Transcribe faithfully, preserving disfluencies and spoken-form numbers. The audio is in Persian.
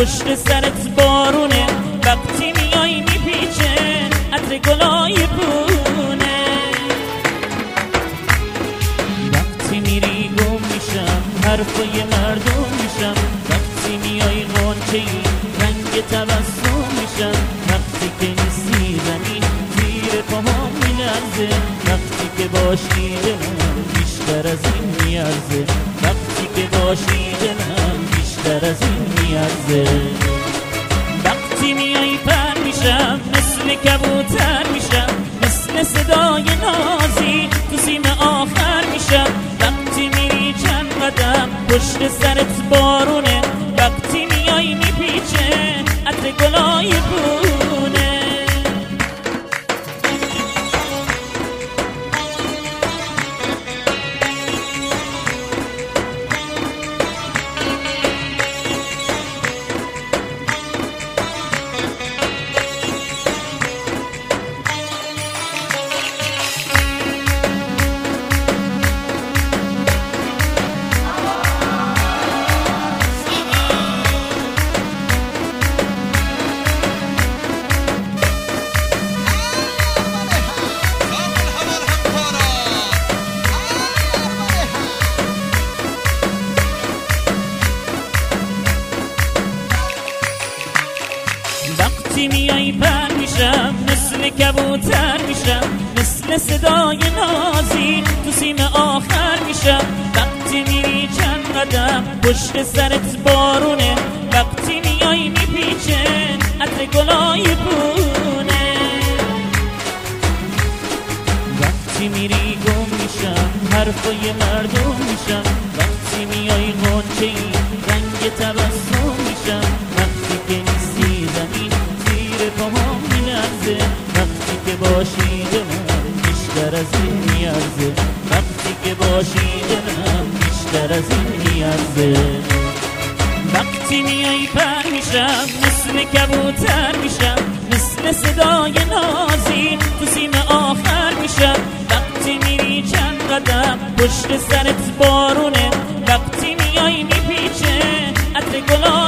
پشت سرت بارونه، وقتی میای میپیچه عطر گلای پونه. وقتی میری گم میشم حرفای مردم میشم، وقتی میای غنچه‌ای رنگ تبسم میشم. وقتی که نیستی زمین زیر پاهم میلرزه، وقتی که باشی دلم بیشتر از این میارزه، وقتی که باشی دلم بیشتر از این میارزه. وقتی میای پر میشم مثل کبوتر میشم، مثل صدای نازی تو سیم آخر میشم. وقتی میری چند قدم پشت سرت بارونه، وقتی میای میپیچه عطر گلای پونه. وقتی میای پر میشم مثل کبوتر میشم، مثل صدای نازی تو سیم آخر میشم. وقتی میری چند قدم پشت سرت بارونه، وقتی میای میپیچه عطر گلای پونه. وقتی میری گم میشم حرفای مردم میشم، وقتی میای غنچه‌ای رنگ تبسم میشم. وقتی که نیستی زمین زیر پاهم میلرزه، وقتی که باشی دلم بیشتر از این میارزه، وقتی که باشی دلم بیشتر از این میارزه. وقتی میای پر میشم مثل کبوتر میشم، مثل صدای نازی تو سیم آخر میشم. وقتی میری چند قدم پشت سرت بارونه، وقتی میای میپیچه عطر گلای